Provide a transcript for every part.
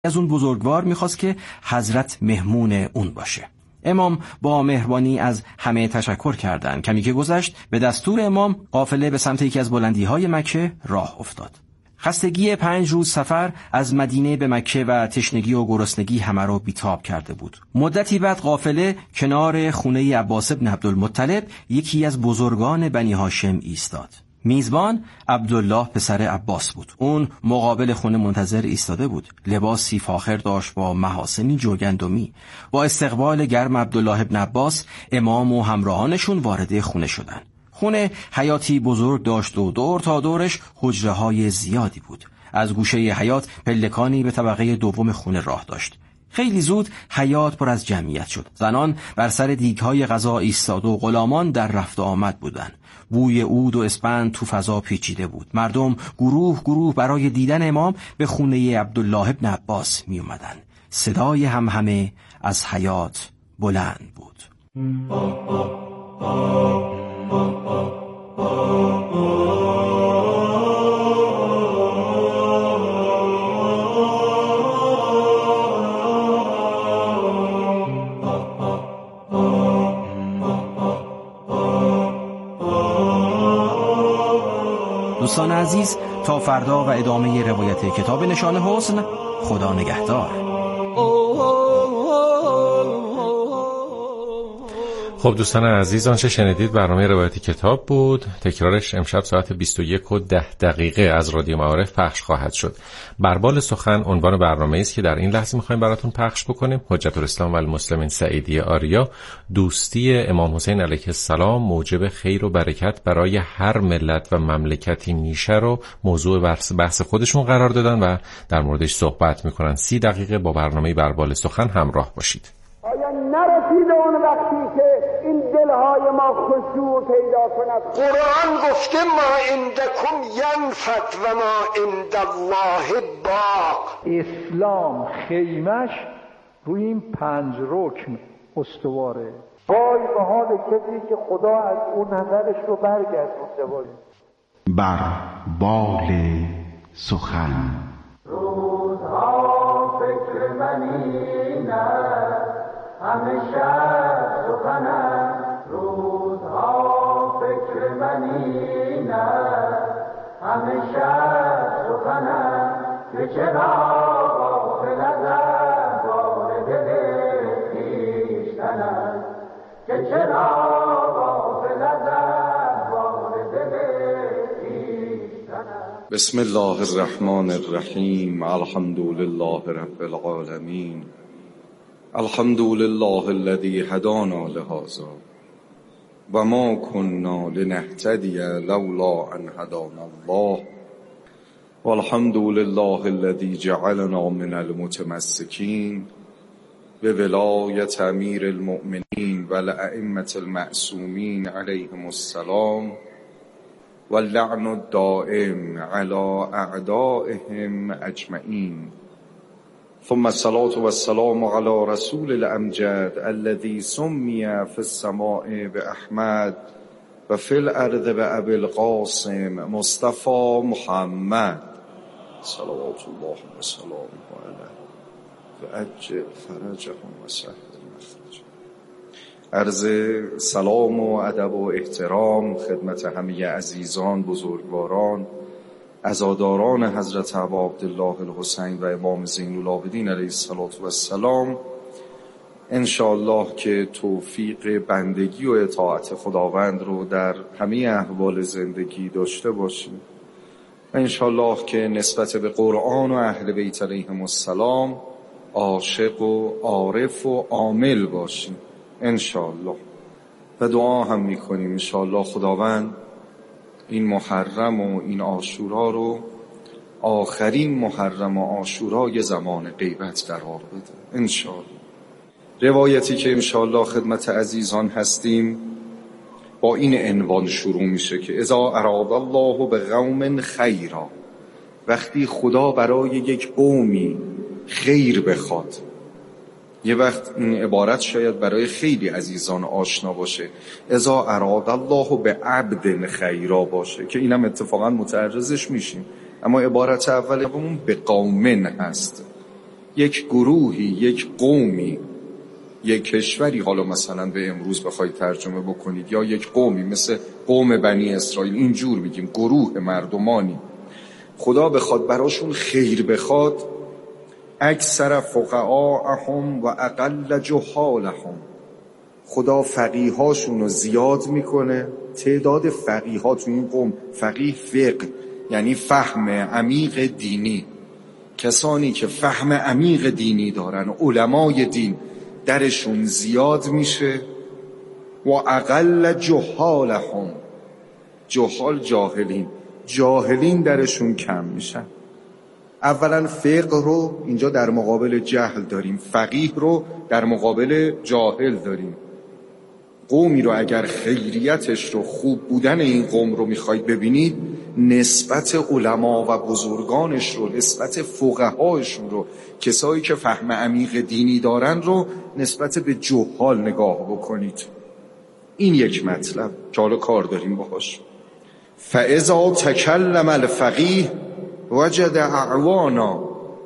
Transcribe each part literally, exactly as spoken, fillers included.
از اون بزرگوار میخواست که حضرت مهمون اون باشه. امام با مهربانی از همه تشکر کردند. کمی که گذشت به دستور امام قافله به سمت یکی از بلندی‌های مکه راه افتاد. خستگی پنج روز سفر از مدینه به مکه و تشنگی و گرسنگی همه رو بیتاب کرده بود. مدتی بعد قافله کنار خونه عباس بن عبدالمطلب، یکی از بزرگان بنی هاشم، ایستاد. میزبان عبدالله پسر عباس بود. اون مقابل خونه منتظر ایستاده بود. لباسی فاخر داشت با محاسنی جوگندمی. با استقبال گرم عبدالله ابن عباس، امام و همراهانشون وارد خونه شدن. خونه حیاتی بزرگ داشت و دور تا دورش حجره های زیادی بود. از گوشه حیات پلکانی به طبقه دوم خونه راه داشت. خیلی زود حیات پر از جمعیت شد. زنان بر سر دیگ‌های غذا ایستاده و غلامان در رفت و آمد بودند. بوی عود و اسپند تو فضا پیچیده بود. مردم گروه گروه برای دیدن امام به خونه عبدالله ابن عباس می اومدن. صدای همهمه از حیات بلند بود. دوستان عزیز، تا فردا و ادامه روایت کتاب نشان حسن. خدا نگهدار. خب دوستان عزیز، آنچه شنیدید برنامه روایت کتاب بود. تکرارش امشب ساعت بیست و یک و ده دقیقه از رادیو معارف پخش خواهد شد. بربال سخن عنوان برنامه است که در این لحظه می‌خوایم براتون پخش بکنیم. حجت الاسلام و المسلمین سعیدی آریا، دوستی امام حسین علیه السلام موجب خیر و برکت برای هر ملت و مملکتی میشه رو موضوع بحث خودشون قرار دادن و در موردش صحبت می‌کنن. سی دقیقه با برنامه بربال سخن همراه باشید. آیا نرسیده اون وقتی که این دلهای ما خشوع پیدا کند؟ قرآن گفته ما عندکم ینفد و ما عند الله باق. اسلام خیمش روی این پنج رکن استواره. وای به حال کسی که خدا از اون نظرش رو برگردونده باشه. بر بال سخن. روزها فکر منینه همیشه سخنم، روزها فکر منینه همیشه سخنم، که چرا غافل ازم وارد دل خویشتنم، که چرا غافل ازم وارد دل خویشتنم. بسم الله الرحمن الرحیم. الحمد لله رب العالمین. الحمد لله الذي هدانا لهذا و ما كنا لنهتدي لولا ان هدانا الله والحمد لله الذي جعلنا من المتمسكين بولاية امير المؤمنين والائمة المعصومين عليهم السلام واللعن الدائم على اعدائهم اجمعين. ثم الصلاة والسلام على رسول الأمجد الذي سمي في السماء بأحمد وفي الأرض بأبي القاسم مصطفى محمد صلوات الله وسلامه عليه وأجل فرجهم وسهل مخرجهم. عرض سلام و ادب و احترام خدمت همه عزیزان، بزرگواران، عزاداران حضرت ابا عبدالله الحسین و امام زین العابدین علیه السلام. انشاءالله که توفیق بندگی و اطاعت خداوند رو در همه احوال زندگی داشته باشیم و انشاءالله که نسبت به قرآن و اهل بیت علیهم السلام عاشق و عارف و عامل باشیم انشاءالله. و دعا هم میکنیم انشاءالله خداوند این محرم و این عاشورا رو آخرین محرم و عاشورای زمان غیبت قرار بده انشاءالله. روایتی که انشاءالله خدمت عزیزان هستیم با این عنوان شروع میشه که اذا اراد الله بقوم خیرا، وقتی خدا برای یک قومی خیر بخواد. یه وقت این عبارت شاید برای خیلی عزیزان آشنا باشه، اذا اراد الله به عبد خیرا باشه که اینم اتفاقا متعرضش میشیم، اما عبارت اول همون به قومن هست. یک گروهی، یک قومی، یک کشوری، حالا مثلا به امروز بخواید ترجمه بکنید، یا یک قومی مثل قوم بنی اسرائیل، اینجور بگیم گروه مردمانی، خدا بخواد براشون خیر بخواد، اکثر فقهاءهم و اقل جهالهم، خدا فقیهاشون رو زیاد میکنه. تعداد فقیها تو این قوم، فقیه فقه یعنی فهم عمیق دینی، کسانی که فهم عمیق دینی دارن، علمای دین، درشون زیاد میشه. و اقل جهالهم، جهال جاهلین، جاهلین درشون کم میشن. اولا فقه رو اینجا در مقابل جهل داریم، فقیه رو در مقابل جاهل داریم. قومی رو اگر خیریتش رو، خوب بودن این قوم رو میخواید ببینید، نسبت علما و بزرگانش رو، نسبت فقهایشون رو، کسایی که فهم عمیق دینی دارن رو نسبت به جهال نگاه بکنید. این یک مطلب که حالا کار داریم باهاش. فاذا تکلم الفقیه وجد اعوانا،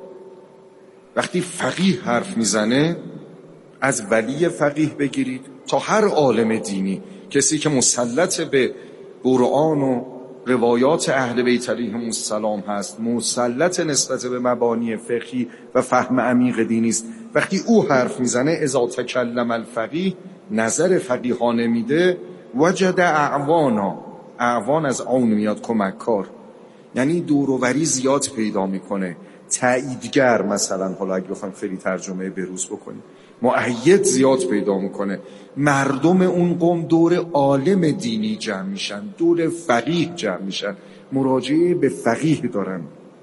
وقتی فقیه حرف میزنه، از ولی فقیه بگیرید تا هر عالم دینی، کسی که مسلط به قرآن و روایات اهل بیت علیهم السلام هست، مسلط نسبت به مبانی فقهی و فهم عمیق دینی است، وقتی او حرف میزنه، اذا تکلم الفقیه، نظر فقیهانه میده، وجد اعوانا، اعوان از عون میاد، کمککار، یعنی دوروبری زیاد پیدا میکنه، تاییدگر، مثلا حالا اگه بخوایم خیلی ترجمه بروز بکنیم، مؤید زیاد پیدا میکنه. مردم اون قوم دور عالم دینی جمع میشن، دور فقیه جمع میشن، مراجعه به فقیه دارن.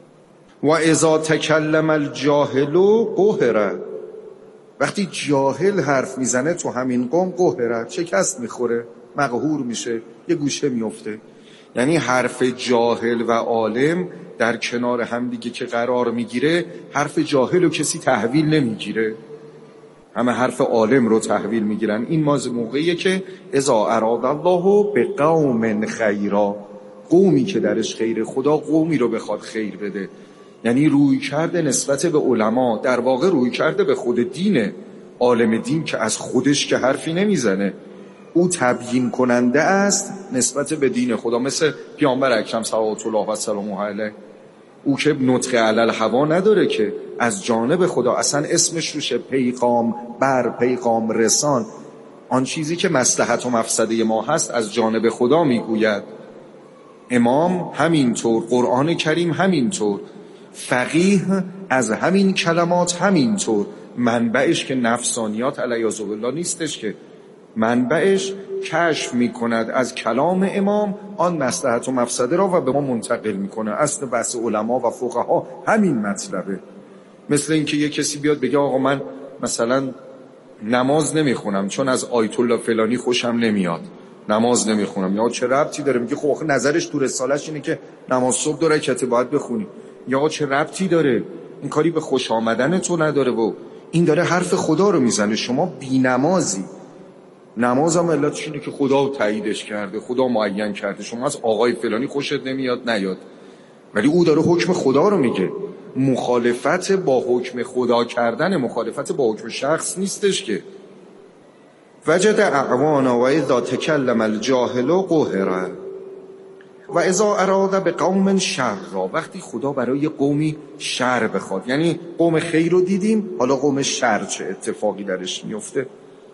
و اذا تکلم الجاهل قهر، وقتی جاهل حرف میزنه تو همین قوم، قهر، شکست میخوره، مقهور میشه، یه گوشه میفته. یعنی حرف جاهل و عالم در کنار هم دیگه که قرار میگیره، حرف جاهل رو کسی تحویل نمیگیره، همه حرف عالم رو تحویل میگیرن. این موقعیه که اذا اراد الله به قوم خیرا، قومی که درش خیر، خدا قومی رو بخواد خیر بده، یعنی روی کرده نسبت به علما، در واقع روی کرده به خود دینه. عالم دین که از خودش که حرفی نمیزنه، او تبیین کننده است نسبت به دین خدا، مثل پیامبر اکرم صلوات الله و سلامه علیه. او که نطق علی الهوا نداره، که از جانب خدا، اصلا اسمش روشه پیغام بر، پیغام رسان، آن چیزی که مصلحت و مفسده ما هست از جانب خدا میگوید. امام همینطور، قرآن کریم همینطور، فقیه از همین کلمات همینطور. منبعش که نفسانیات علیاذ بالله نیستش، که منبعش کشف میکند از کلام امام آن مصلحت و مفسده را و به ما منتقل میکنه. اصل بحث علما و فقها همین مطلبه. مثل اینکه یه کسی بیاد بگه آقا من مثلا نماز نمیخونم چون از آیت الله فلانی خوشم نمیاد، نماز نمیخونم. یا چه ربطی داره؟ میگه خب آخه نظرش تو رسالش اینه که نماز صبح دو رکعت باید بخونی. یا چه ربطی داره؟ این کاری به خوش آمدن تو نداره، و این داره حرف خدا رو میزنه. شما بی‌نمازی. نماز هم علتش اینه که خدا تاییدش کرده، خدا معین کرده. شما از آقای فلانی خوشت نمیاد، نیاد، ولی او داره حکم خدا رو میگه. مخالفت با حکم خدا کردن مخالفت با حکم شخص نیستش که. وجد اعوانا و اذا تکلم الجاهل قهر و اذا اراد به قوم شر، وقتی خدا برای قومی شر بخواد، یعنی قوم خیر رو دیدیم، حالا قوم شر چه اتفاقی درش میفته.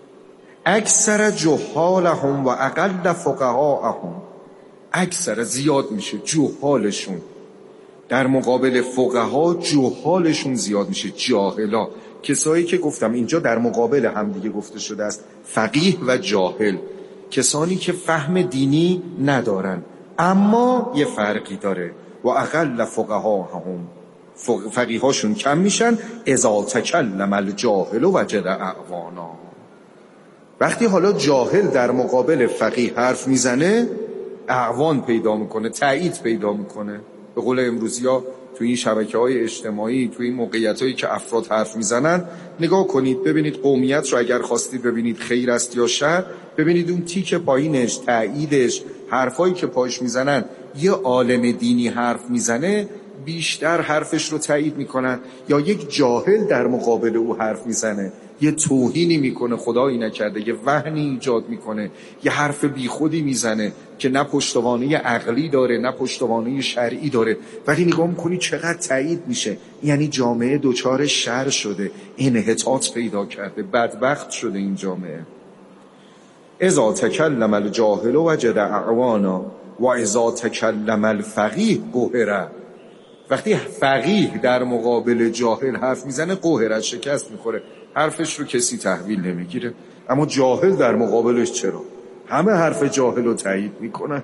اکثر جهالهم و اقل فقهاءهم، اکثر زیاد میشه جهالشون، در مقابل فقها جهالشون زیاد میشه. جاهلا، کسایی که گفتم اینجا در مقابل هم دیگه گفته شده است، فقیه و جاهل، کسانی که فهم دینی ندارن اما یه فرقی داره. و اقل فقهاهم، فقیهاشون کم میشن. اذا تکلم الجاهل وجد اعوانا، وقتی حالا جاهل در مقابل فقیه حرف میزنه، اعوان پیدا میکنه، تایید پیدا میکنه. به قول امروزی ها تو این شبکه های اجتماعی، تو این موقعیت هایی که افراد حرف میزنن، نگاه کنید ببینید قومیت رو اگر خواستید ببینید خیر است یا شر، ببینید اون تیک پایینش، تاییدش، حرفایی که پاش میزنن. یه عالم دینی حرف میزنه، بیشتر حرفش رو تایید میکنن، یا یک جاهل در مقابل او حرف میزنه، یه توهینی میکنه خدایی نکرده، یه وهنی ایجاد میکنه، یه حرف بیخودی میزنه که نه پشتوانه عقلی داره نه پشتوانه شرعی داره، ولی نگاه میکنی چقدر تایید میشه. یعنی جامعه دچار شر شده، انحطاط پیدا کرده، بدبخت شده این جامعه. اذا تکلم الجاهل وجد اعوانا و اذا تکلم الفقیه قهر. وقتی فقیه در مقابل جاهل حرف میزنه قهر، شکست میخوره، حرفش رو کسی تحویل نمیگیره. اما جاهل در مقابلش چرا؟ همه حرف جاهل رو تایید میکنن.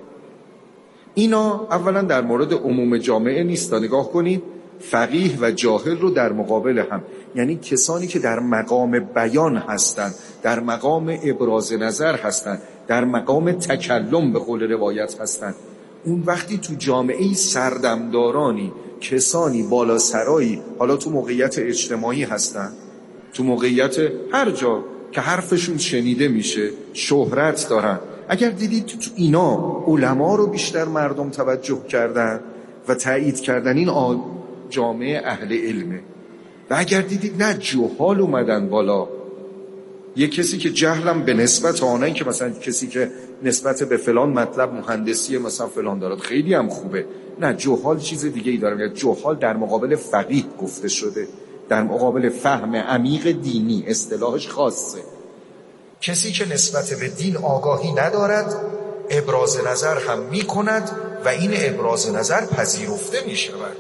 اینا اولا در مورد عموم جامعه نیست. نگاه کنید، فقیه و جاهل رو در مقابل هم، یعنی کسانی که در مقام بیان هستند، در مقام ابراز نظر هستند، در مقام تکلم به قول روایت هستند. اون وقتی تو جامعه سردمدارانی، کسانی بالا سرایی، حالا تو موقعیت اجتماعی هستن، تو موقعیت هر جا که حرفشون شنیده میشه، شهرت دارن. اگر دیدید تو اینا علما رو بیشتر مردم توجه کردن و تایید کردن، این جامعه اهل علمه. و اگر دیدید نه، جهال اومدن بالا، یه کسی که جهلم به نسبت آنایی که مثلا کسی که نسبت به فلان مطلب مهندسی مثلا فلان دارد خیلی هم خوبه، نه، جهال چیز دیگه ای داره. جهال در مقابل فقیه گفته شده، در مقابل فهم عمیق دینی، اصطلاحش خاصه. کسی که نسبت به دین آگاهی ندارد ابراز نظر هم می کند و این ابراز نظر پذیرفته می شود.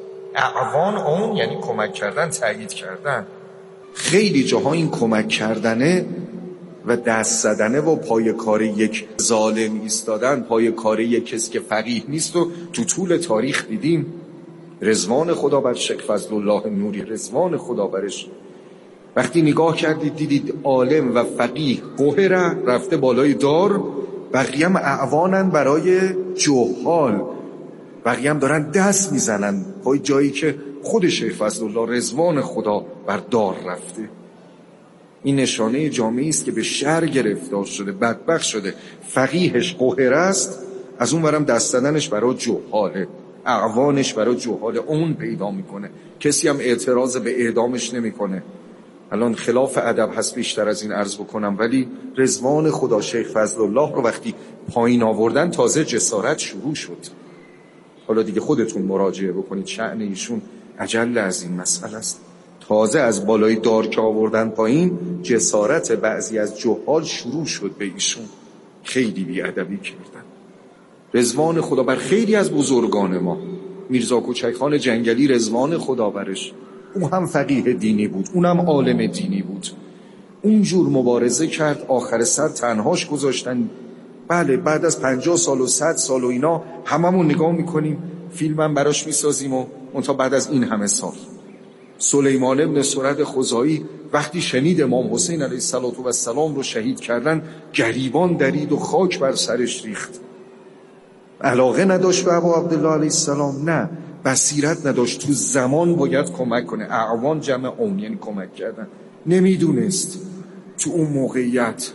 اعوان اون یعنی کمک کردن، تایید کردن. خیلی جاها این کمک کردنه و دست زدنه و پای کار یک ظالم ایستادن، پای کار یک کسی که فقیه نیست و تو طول تاریخ دیدیم. رضوان خدا بر شیخ فضل الله نوری، رضوان خدا برش. وقتی نگاه کردید دیدید عالم و فقیه قهره، رفته بالای دار، بقیه هم اعوانن برای جهال، بقیه هم دارن دست میزنن پای جایی که خود شیخ فضل الله رضوان خدا بر دار رفته. این نشانه جامعه است که به شر گرفتار شده، بدبخت شده. فقیهش قهر است، از اون برم دست زدنش برای جهاله، اعوانش برای جهال اون پیدا میکنه. کسی هم اعتراض به اعدامش نمیکنه. الان خلاف ادب هست بیشتر از این عرض بکنم، ولی رضوان خدا شیخ فضل الله رو وقتی پایین آوردن تازه جسارت شروع شد. حالا دیگه خودتون مراجعه بکنید، شأن ایشون اجل از این مسئله است. تازه از بالای دار که آوردن پایین، جسارت بعضی از جهال شروع شد به ایشون. خیلی بی‌ادبی کردن. رضوان خدا بر خیلی از بزرگان ما، میرزا کوچک خان جنگلی رضوان خدا برش، او هم فقیه دینی بود، اونم عالم دینی بود. اونجور مبارزه کرد، آخر سر تنهاش گذاشتن. بله، بعد از پنجاه سال و صد سال و اینا هممون نگاه میکنیم، فیلمم براش میسازیم و منتها بعد از این همه سال. سلیمان ابن سرد خزاعی وقتی شنید امام حسین علیه السلام رو شهید کردن، گریبان درید و خاک بر سرش ریخت. علاقه نداشت به ابا عبدالله علیه السلام، نه، بصیرت نداشت. تو زمان باید کمک کنه. اعوان جمع اون یعنی کمک کردن. نمیدونست تو اون موقعیت.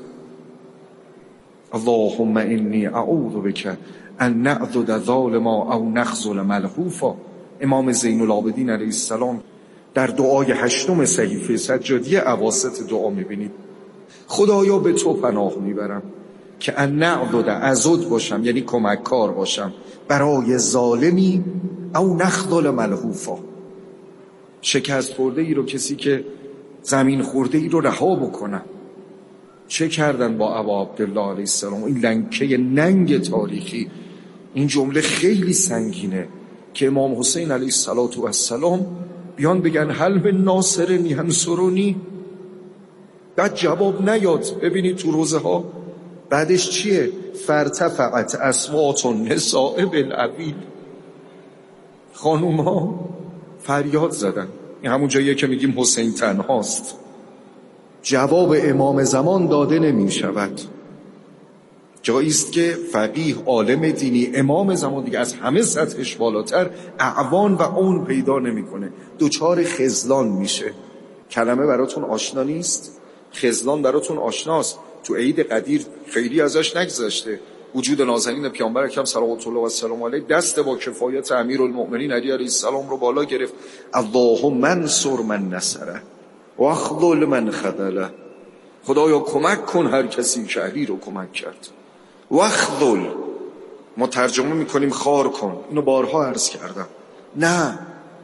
اللهم انی اعوذ بک ان نعضد ظالما او نخذل ملهوفا. امام زین العابدین علیه السلام در دعای هشتم صحیفه سجادی اواسط دعا میبینید، خدایا به تو پناه میبرم که ان نعضد، عضد باشم یعنی کمک کار باشم برای ظالمی، او نخذل ملهوفا، شکست خورده ای رو، کسی که زمین خورده ای رو رها بکنم. چه کردن با ابا عبدالله علیه السلام؟ این لنکه ننگ تاریخی. این جمله خیلی سنگینه که امام حسین علیه السلام بیان بگن هل من ناصر ینصرنی، بعد جواب نیاد. ببینید تو روزه ها بعدش چیه؟ فرتفعت اصوات النساء بالعویل. خانوم ها فریاد زدن. این همون جاییه که میگیم حسین تنهاست. جواب امام زمان داده نمی شود. جاییست که فقیه، عالم دینی، امام زمان دیگه از همه سطحش بالاتر اعوان و اون پیدا نمیکنه، دوچار خذلان میشه. کلمه براتون آشنا نیست؟ خذلان براتون آشناست. تو عید قدیر خیلی ازش نگذشته. وجود نازنین پیامبر اکرم صلوات الله و سلام علیه دست با کفایت امیرالمؤمنین علی علیه السلام رو بالا گرفت. اللهم انصر من نصره و اخذل من خذله. خدایا کمک کن هر کسی که علی رو کمک کرد. و اخذل ما ترجمه میکنیم خار کن. اینو بارها عرض کردم. نه،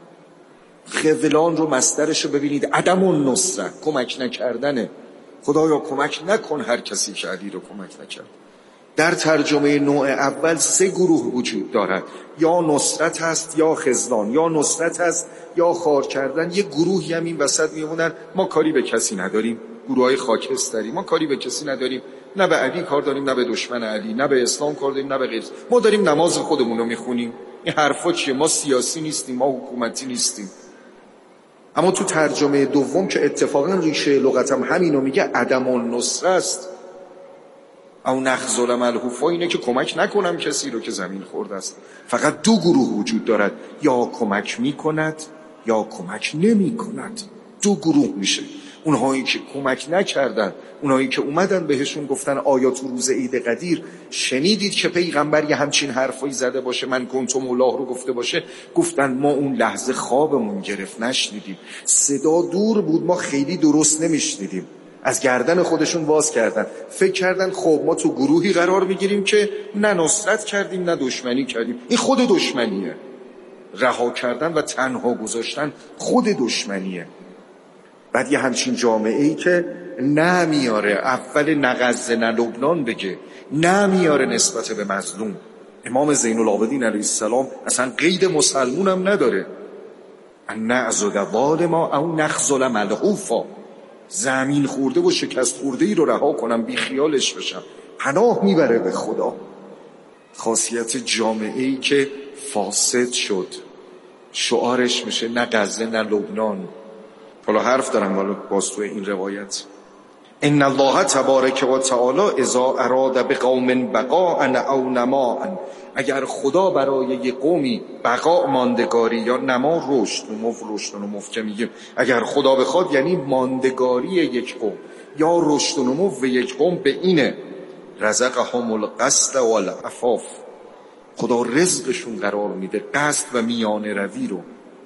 خذلان رو مصدرش رو ببینید، عدم النصره، کمک نکردنه. خدایا کمک نکن هر کسی که علی رو کمک نکرد. در ترجمه نوع اول سه گروه وجود دارد، یا نصرت هست یا خذلان، یا نصرت هست یا خار کردن. یه گروهی هم این وسط میمونن ما کاری به کسی نداریم، گروهای خاکستری، ما کاری به کسی نداریم، نه به علی کار داریم نه به دشمن علی، نه به اسلام کار داریم نه به غیر، ما داریم نماز خودمون رو میخونیم. این حرفا چیه؟ ما سیاسی نیستیم، ما حکومتی نیستیم. اما تو ترجمه دوم که اتفاقا ریشه لغتم همینو میگه، عدم النصره است. او نخذل ملهوفا اینه که کمک نکنم کسی رو که زمین خورده است. فقط دو گروه وجود دارد، یا کمک میکند یا کمک نمیکند. دو گروه میشه. اونهایی که کمک نکردن، اونهایی که اومدن بهشون گفتن آیا تو روز عید قدیر شنیدید که پیغمبر یه همچین حرفایی زده باشه، من کنتم الله رو گفته باشه؟ گفتن ما اون لحظه خوابمون گرفت، نشنیدیم، صدا دور بود، ما خیلی درست نمیشنیدیم. از گردن خودشون باز کردن، فکر کردن خب ما تو گروهی قرار میگیریم که نه نصرت کردیم نه دشمنی کردیم. این خود دشمنیه. رها کردن و تنها گذاشتن خود دشمنیه. بعد یه همچین جامعه‌ای که نه میاره اول نه غزه نه لبنان بگه، نه میاره نسبت به مظلوم. امام زین العابدین علیه السلام اصلا قید مسلمون هم نداره. ان نعذل ظالما او نخذل ملهوفا. زمین خورده و شکست خورده ای رو رها کنم، بی خیالش بشم، پناه میبره به خدا. خاصیت جامعه‌ای که فاسد شد شعارش میشه نه غزه نه لبنان. حالا حرف دارم بالا باز توی این روایت. ان الله تبارک و تعالی اذا اراد بقوم بقاء او نماء. اگر خدا برای یک قومی بقا، ماندگاری، یا نما، رشد، نمو، رشد و نمو که میگیم، اگر خدا بخواد یعنی ماندگاری یک قوم یا رشد و نمو یک قوم، به اینه رزقهم القصد والعفاف. خدا رزقشون قرار میده قصد و میانه روی رو،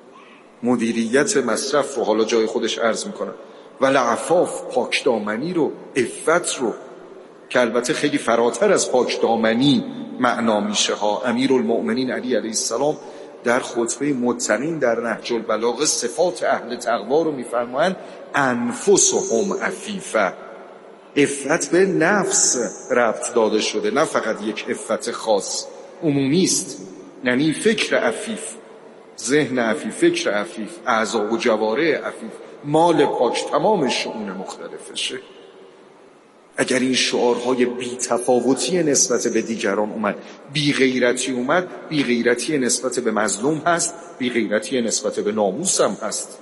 مدیریت مصرف رو، حالا جای خودش عرض میکنم، و لعفاف، پاکدامنی رو، عفت رو، که البته خیلی فراتر از پاکدامنی معنا میشه ها. امیرالمؤمنین علی علیه السلام در خطبه متقین در نهج البلاغه صفات اهل تقوا رو میفرمایند انفسهم عفیفه. عفت به نفس ربط داده شده، نه فقط یک عفت خاص، عمومی است. یعنی فکر عفیف، ذهن عفیف، فکر عفیف، اعضا و جوارح عفیف، مال پاک، تمام شؤون مختلفشه. اگر این شعارهای بی تفاوتی نسبت به دیگران اومد، بی غیرتی اومد، بی غیرتی نسبت به مظلوم هست، بی غیرتی نسبت به ناموس هم هست.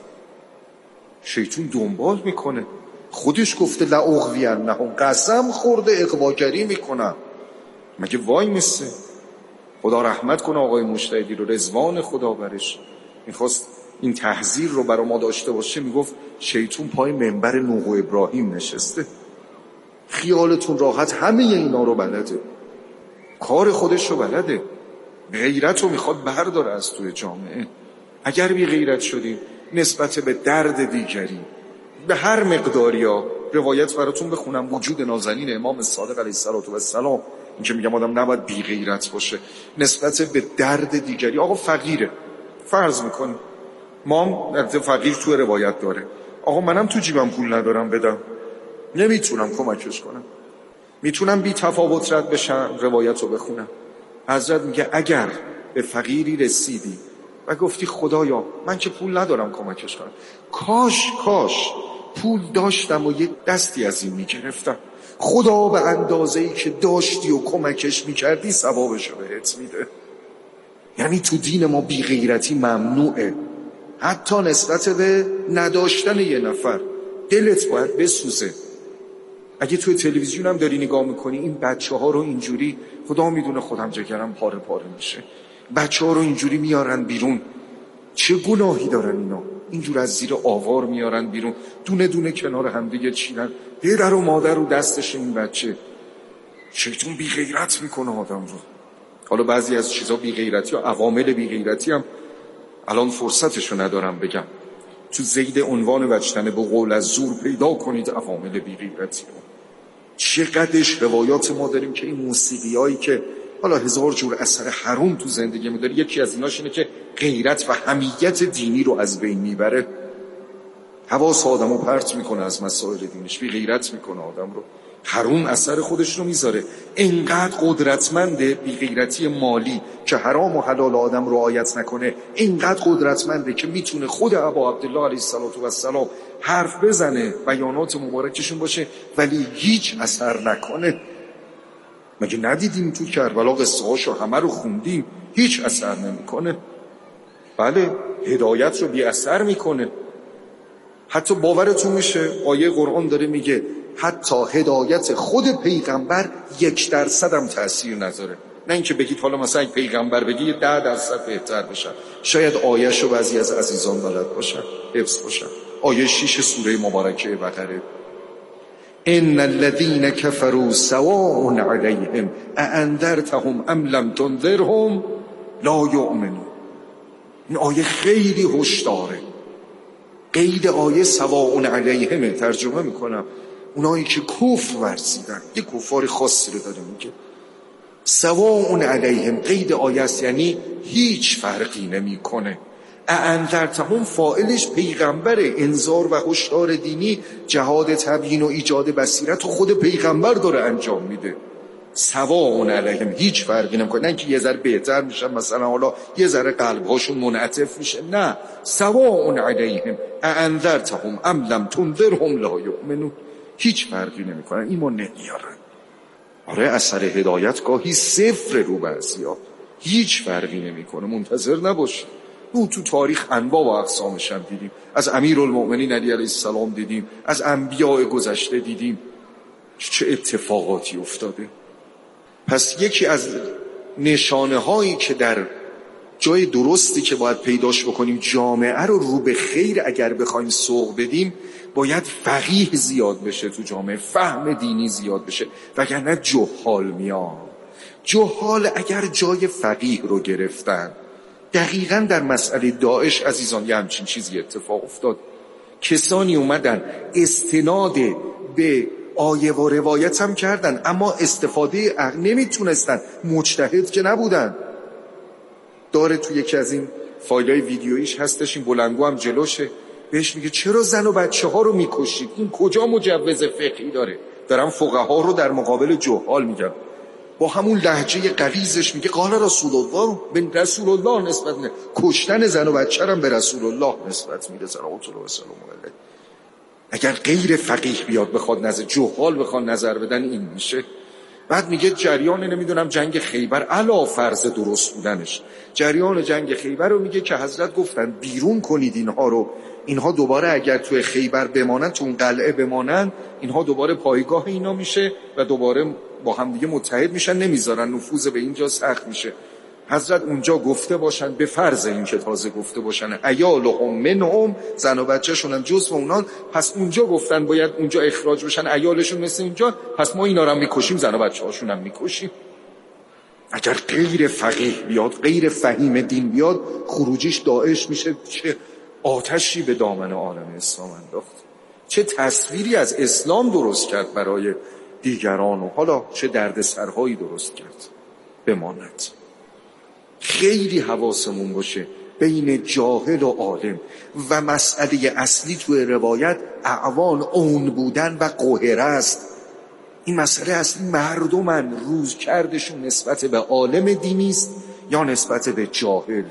شیطان دنبال میکنه، خودش گفته لأغوینهم، قسم خورده اغواگری میکنم. مگه وای میسته؟ خدا رحمت کنه آقای مجتهدی رو، رضوان خدا برش. میخواست این تحذیر رو برای ما داشته باشه، میگفت شیطان پای منبر نوح و ابراهیم نشسته. خیالتون راحت، همه اینا رو بلده، کار خودش رو بلده. غیرت رو میخواد برداره از توی جامعه. اگر بی غیرت شدیم نسبت به درد دیگری به هر مقداری ها، روایت براتون بخونم، وجود نازنین امام صادق علیه السلام، این که میگم آدم نباید بی غیرت باشه نسبت به درد دیگری. آقا فقیره، فرض میکنیم ما هم فقیر تو روایت داره، آقا منم تو جیبم پول ندارم بدم، نمیتونم کمکش کنم، میتونم بی تفاوت رد بشم، روایت رو بخونم. حضرت میگه اگر به فقیری رسیدی و گفتی خدایا من که پول ندارم کمکش کنم، کاش کاش پول داشتم و یه دستی از این میگرفتم، خدا به اندازه‌ای که داشتی و کمکش میکردی ثوابشو بهت میده. یعنی تو دین ما بی غیرتی ممنوعه، حتی نسبت به نداشتن یه نفر. دلت باید بسوزه. اگه توی تلویزیون هم داری نگاه میکنی این بچه ها رو اینجوری، خدا میدونه خودم جگرم پاره پاره میشه، بچه ها رو اینجوری میارن بیرون، چه گناهی دارن اینا؟ اینجور از زیر آوار میارن بیرون، دونه دونه کنار هم دیگه چیدن، پدر و مادر رو دستش این بچه. شیطان بی غیرت میکنه آدم رو. حالا بعضی از چیزا بی غیرتی و عوامل بی غیرتی هم الان فرصتشو ندارم بگم، تو زید عنوان وجتنه به قول از زور پیدا کنید عوامل بی غیرتی رو. چقدرش روایات ما داریم که این موسیقی هایی که حالا هزار جور اثر حروم تو زندگی ما داره، یکی از ایناش اینه که غیرت و حمیت دینی رو از بین میبره، حواس آدمو پرت میکنه از مسائل دینش، بی غیرت میکنه آدم رو، حروم اثر خودش رو میذاره. اینقدر قدرتمنده بی غیرتی مالی که حرام و حلال آدم رو رعایت نکنه، اینقدر قدرتمنده که میتونه خود ابا عبدالله علیه السلام حرف بزنه، بیانات مبارکشون باشه، ولی هیچ اثر نکنه. مگه ندیدیم تو کربلا قصه هاشو همه رو خوندیم، هیچ اثر نمیکنه. بله هدایت رو بی اثر میکنه. حتی باورتون میشه آیه قرآن داره میگه حتی هدایت خود پیغمبر یک درصد هم تأثیر نداره. نه اینکه بگید حالا مثلا یک پیغمبر بگی یه ده درصد بهتر بشن، شاید آیه‌شو بعضی از عزیزان بلد باشن، حفظ باشن. آیه شش سوره مبارکه بقره، ان الذين كفروا سواء عليهم اانذرتهم ام لم تنذرهم لا يؤمنون. این آیه خیلی هشداره. قید آیه سواء علیهم ترجمه میکنم اونایی که کفر ورزیدن، یه کفار خاصی رو داره میگه. سواء علیهم قید آیه است، یعنی هیچ فرقی نمیکنه. اانذرتهم فاعلش پیغمبره، انذار و هشدار دینی، جهاد تبیین و ایجاد بصیرت و خود پیغمبر داره انجام میده. سواء علیهم هیچ فرقی نمیکنه، نه اینکه یه ذره بهتر میشن مثلا حالا یه ذره قلبهاشون منعطف میشه، نه. سواء علیهم اانذرتهم ام لم تنذرهم لا یؤمنون، هیچ فرقی نمیکنن، ایمان نمیارن. آره اثر هدایت گاهی صفر رو بعضیا، هیچ فرقی نمیکنه، منتظر نباش. او تو تاریخ انواع و اقسامش هم دیدیم، از امیرالمؤمنین علی علیه السلام دیدیم، از انبیاء گذشته دیدیم چه اتفاقاتی افتاده. پس یکی از نشانه هایی که در جای درستی که باید پیداش بکنیم جامعه رو رو به خیر اگر بخوایم سوق بدیم، باید فقیه زیاد بشه تو جامعه، فهم دینی زیاد بشه، وگرنه جهال میان. جهال اگر جای فقیه رو گرفتن، دقیقاً در مسئله داعش عزیزان یه همچین چیزی اتفاق افتاد. کسانی اومدن استناد به آیه و روایت هم کردن، اما استفاده عقل نمیتونستن، مجتهد که نبودن. داره توی یکی از این فایلای ویدیویش هستش، این بلنگو هم جلوشه، بهش میگه چرا زن و بچه ها رو میکشید؟ این کجا مجوز فقهی داره؟ دارم فقها رو در مقابل جهال میگم. با همون لهجه غلیظش میگه قال رسول الله، به رسول الله نسبت میده، کشتن زن و بچه هم به رسول الله نسبت میده صلوات الله و سلام علیه. اگر غیر فقیه بیاد بخواد نظر، جهال بخواد نظر بدن، این میشه. بعد میگه جریان نمیدونم جنگ خیبر علا فرض درست بودنش، جریان جنگ خیبر رو میگه که حضرت گفتن بیرون کنید اینها رو، اینها دوباره اگر توی خیبر بمانن، تو اون قلعه بمانن، اینها دوباره پایگاه اینا میشه و دوباره با هم دیگه متحد میشن، نمیذارن نفوذ به اینجا سخت میشه. حضرت اونجا گفته باشن، به فرض این که تازه گفته باشن عیالهم منهم، زن و بچه‌شون هم جزو اونان، پس اونجا گفتن باید اونجا اخراج بشن، عیالشون مثل اینجا، پس ما اینا رو هم میکشیم، زن و بچه‌هاشون هم میکشیم. اگر غیر فقیه بیاد، غیر فهیم دین بیاد، خروجیش داعش میشه. چه آتشی به دامن عالم اسلام انداخت، چه تصویری از اسلام درست کرد برای دیگران و حالا چه دردسرهایی درست کرد. بماند خیلی حواسمون باشه بین جاهل و عالم، و مسئله اصلی توی روایت اعوان اون بودن و قهره است. این مسئله اصلی مردمن، روز کردشون نسبت به عالم دینی است یا نسبت به جاهل.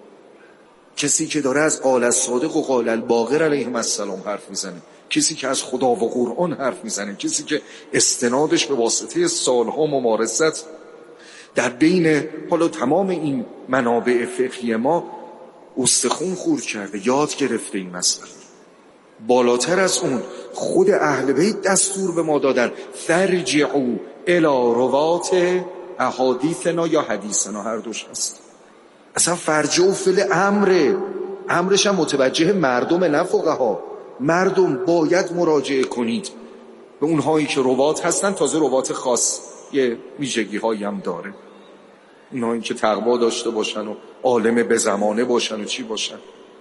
کسی که داره از قال الصادق و قال الباقر علیهم السلام حرف میزنه، کسی که از خدا و قرآن حرف میزنه، کسی که استنادش به واسطه سالها ممارست در بین حالا تمام این منابع فقهی ما استخون خورد کرده، یاد گرفته این مسئله. بالاتر از اون خود اهل بیت دستور به ما دادن فرجعوا الی روات احادیثنا یا حدیثنا، هر دوش هست. اصلا فرجع و فعل امره، امرش هم متوجه مردم، نه فقها. مردم باید مراجعه کنید به اونهایی که روات هستن، تازه روات خاص، یه ویژگی هایی هم داره. اونایی که تقوا داشته باشن و عالم به زمانه باشن و چی باشن.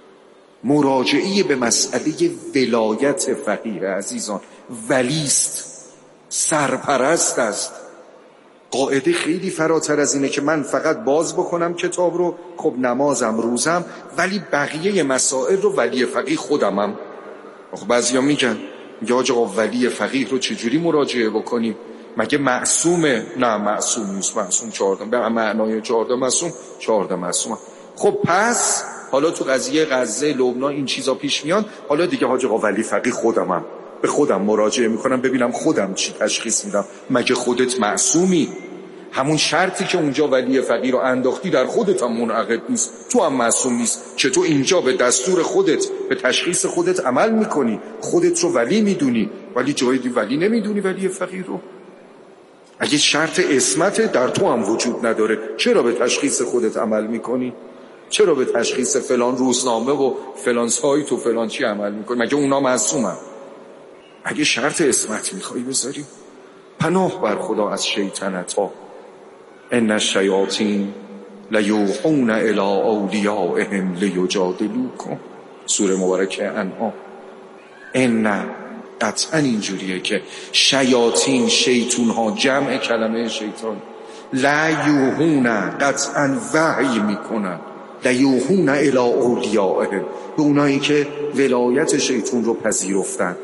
مراجعه به مسئله ولایت فقیه عزیزان، ولیست، سرپرست است. قاعده خیلی فراتر از اینه که من فقط باز بکنم کتاب رو، خب نمازم روزم، ولی بقیه مسائل رو ولی فقیه خودمم. خب بعضیا میگن یا آقا ولی فقیه رو چجوری مراجعه بکنیم؟ مگه معصومه؟ نه معصوم نیست. معصوم چهارده به معنای چهارده معصوم چهارده معصوم. خب پس حالا تو قضیه غزه لبنان این چیزا پیش میاد، حالا دیگه حاج آقا ولی فقیه خودمم، به خودم مراجعه میکنم ببینم خودم چی تشخیص میدم. مگه خودت معصومی؟ همون شرطی که اونجا ولی فقیه رو انداختی در خودت هم منعقد نیست، تو هم معصوم نیست. چطور اینجا به دستور خودت به تشخیص خودت عمل میکنی، خودت رو ولی میدونی ولی جای دی ولی نمیدونی ولی فقیه رو؟ اگه شرط عصمت در تو هم وجود نداره، چرا به تشخیص خودت عمل میکنی؟ چرا به تشخیص فلان روزنامه و فلان سایت و فلان چی عمل میکنی؟ مگه اونا معصومن؟ اگه شرط عصمت میخوای بذاری، پناه بر خدا از شیطنت ها. ان الشیاطین لیوحون الی اولیائهم لیجادلوکم، سوره مبارکه انعام. ان قطعا اینجوریه که شیاطین، شیطون ها، جمع کلمه شیطان، لیوحون قطعا وحی میکنن، لیوحون الی اولیائهم، به اونایی که ولایت شیطون رو پذیرفتن،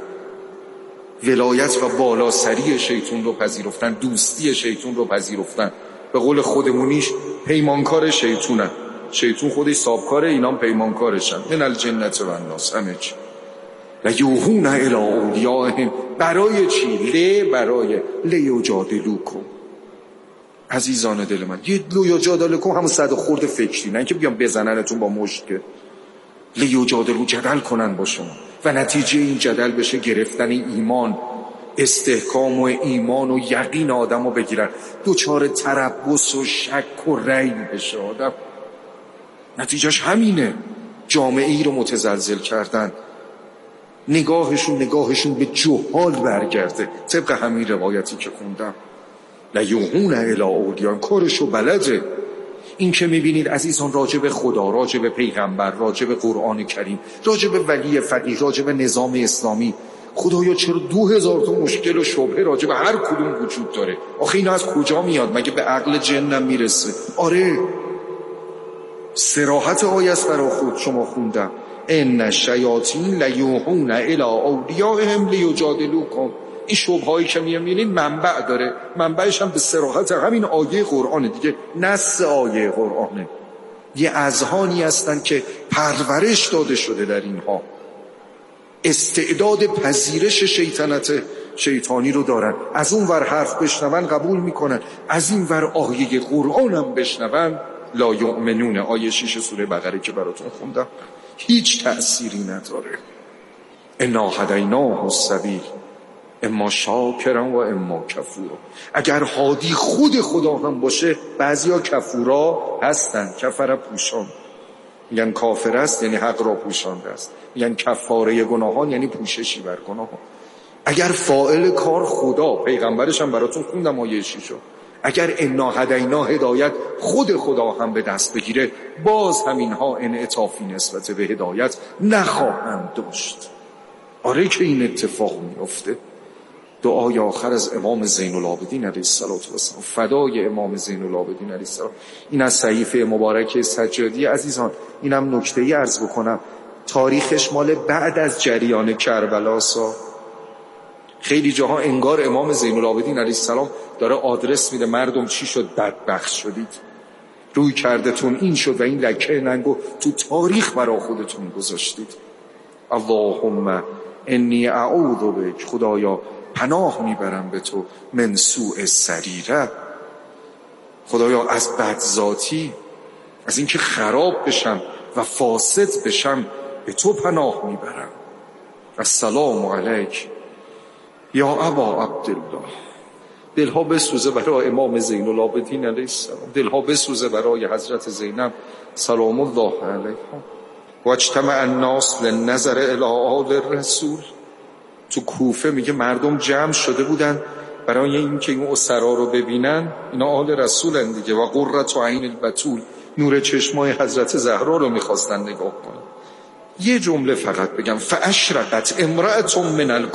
ولایت و بالاسری شیطون رو پذیرفتن، دوستی شیطون رو پذیرفتن. به قول خودمونیش پیمانکار شیطونن. شیطون خودش سابکاره، اینام پیمانکارشن. من الجنت و الناس، همه چی. لیوحون الی اولیائهم، برای چی؟ لی برای لیجادلوکم. عزیزان دل من، یه لیجادلوکم همون صد خورد فکری، نه که بیان بزننتون با مشت، که لیجادلو جدل کنن با شما و نتیجه این جدل بشه گرفتن ایمان، استحکام و ایمان و یقین آدم رو بگیرن، دوچار تربص و شک و ریب بشه آدم. نتیجهش همینه، جامعه ای رو متزلزل کردن، نگاهشون نگاهشون به جهال برگرده، طبق همین روایتی که خوندم. لیوحون الی اولیائهم، کارشو بلده. این که میبینید عزیزان، راجع به خدا، راجع به پیغمبر، راجع به قرآن کریم، راجع به ولی فقیه، راجع به نظام اسلامی، خدایا چرا دو هزار تا مشکل و شبهه راجع به هر کدوم وجود داره؟ آخه اینا از کجا میاد؟ مگه به عقل جنم میرسه؟ آره، صراحت آیه است برای خود شما خوندم. ان الشیاطین لیوحون الی اولیائهم لیجادلوکم. این شبههایی که میبینید منبع داره، منبعش هم به صراحت همین آیه قرآنه دیگه، نص آیه قرآنه. یه اذهانی هستن که پرورش داده شده در اینها، استعداد پذیرش شیطنت شیطانی رو دارن. از اون ور حرف بشنون قبول میکنن، از این ور آیه قرآن هم بشنون لا یؤمنون. آیه شش سوره بقره که براتون خوندم هیچ تأثیری نداره. انا هدیناه السبیل اما شاکرا و اما کفورا. اگر هادی خود خدا هم باشه، بعضیا کفورا هستن، کفر پوشان، میگن کافر است یعنی حق را پوشانده است، میگن کفاره گناهان یعنی پوششی بر گناهان. اگر فاعل کار خدا، پیغمبرش هم براتون خوندم آیه شیشو، اگر انا هدینا هدایت خود خدا هم به دست بگیره، باز همینها انعطافی نسبت به هدایت نخواهند داشت. آره که این اتفاق میفته. دعای آخر از امام زین العابدین علیه السلام، فدای امام زین العابدین علیه السلام. این از صحیفه مبارک سجادی. عزیزان اینم نکته‌ای عرض بکنم، تاریخش مال بعد از جریان کربلاسا. خیلی جاها انگار امام زین العابدین علیه السلام داره آدرس میده، مردم چی شد؟ بدبخت شدید، روی کردتون این شد و این لکه ننگو تو تاریخ برای خودتون گذاشتید. اللهم انی اعوذ بک، خدایا پناه میبرم به تو، من سوء سریره، خدایا از بدذاتی، از اینکه خراب بشم و فاسد بشم به تو پناه میبرم. السلام علیک یا ابا عبدالله. دلها بسوزه برای امام زین العابدین علیه السلام، دلها بسوزه برای حضرت زینب سلام الله علیها. و اجتمع الناس للنظر الی آل الرسول. تو کوفه میگه مردم جمع شده بودن برای اینکه این اسرا رو ببینن، اینا آل رسولن دیگه، و قرة عین البتول، نور چشمای حضرت زهرا رو میخواستن نگاه کنن. یه جمله فقط بگم، فاشرقت امرأة من